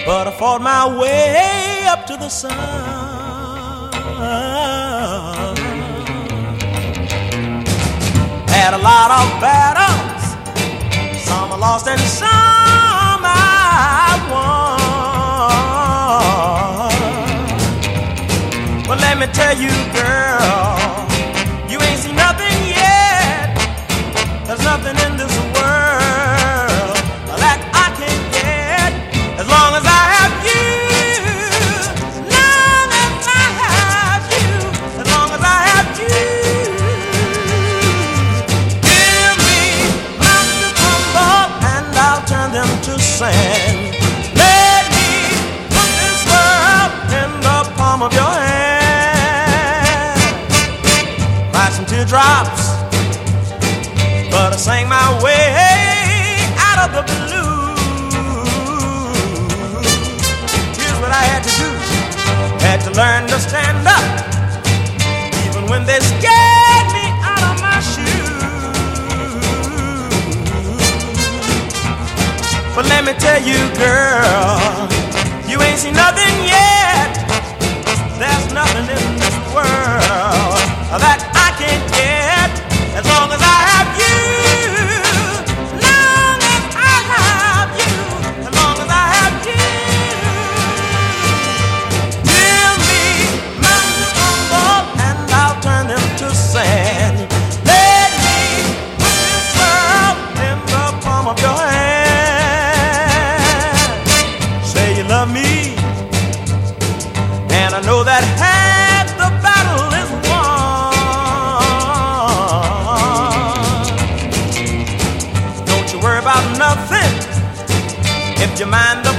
but I fought my way up to the sun. Had a lot of battles, some I lost and some I won. But let me tell you, girl, you ain't seen nothing yet. There's nothing in this world that I can get as long as I have you. Long as I have you, as long as I have you. Give me mountains to crumble and I'll turn them to sand. Let me put this world in the palm of your hand. Cry some teardrops, but I sang my way out of the blue. Here's what I had to do. Had to learn to stand up, even when they scared me out of my shoes. But let me tell you, girl, you ain't seen nothing yet. There's nothing in this world that I can't get as long as I have you. Long as I have you, as long as I have you. Give me mountains to crumble and I'll turn them to sand. Let me put this world in the palm of your hand. Say you love me, and I know that half the battle is won. Don't you worry about nothing if you mind the